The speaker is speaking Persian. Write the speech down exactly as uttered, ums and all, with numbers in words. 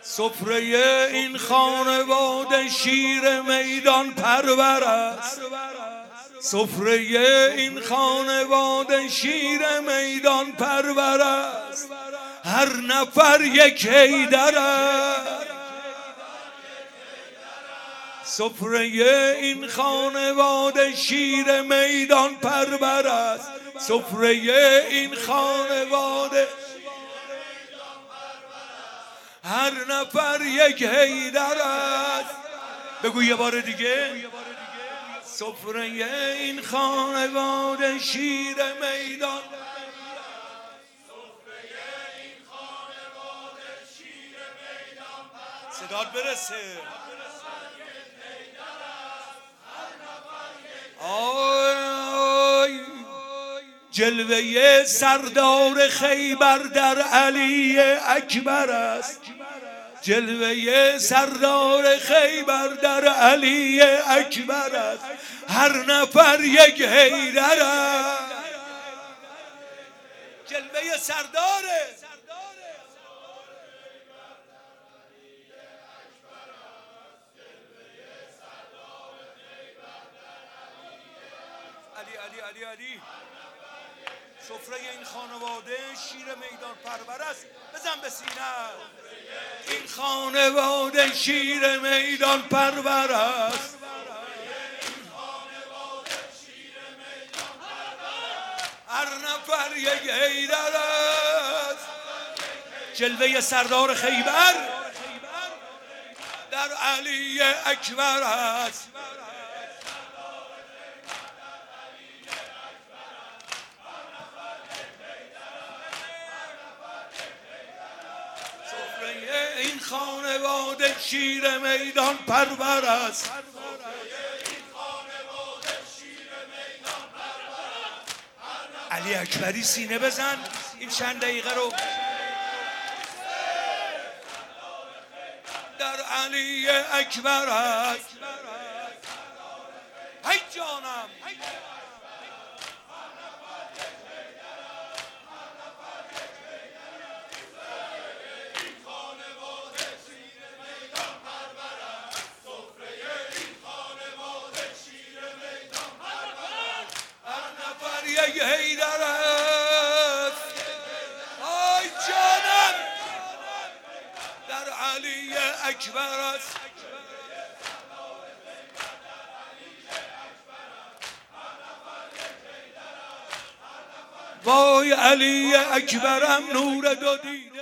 سفره این خانواده شیر میدان پرور است. سفره این خانواده شیر میدان پرور است. هر نفر یک حیدر است. سفره این خانواده شیر میدان پرور است. سفره این خانواده هر نفر یک حیدر است. بگو یه بار دیگه. سفره این خانواده شیر میدان صدات برسه. آی جلوه سردار خیبر در علی اکبر است. جلوه سردار خیبر در علی اکبر است. هر نفر یک حیدر است. جلوه سرداره علی علی علی علی. سفره این خانواده شیر میدان پرور است. بزن به سینه. این خانواده شیر میدان پرور است. هر نفر یک حیدر است. جلوه سردار خیبر در علی اکبر است. این خانواده شیر میدان پرور است. علی اکبری سینه بزن این چند دقیقه رو. در علی اکبر است. هی جانم. یک حیدر است. آی جانم. در علی اکبر است. وای علی اکبرم نور دو دیده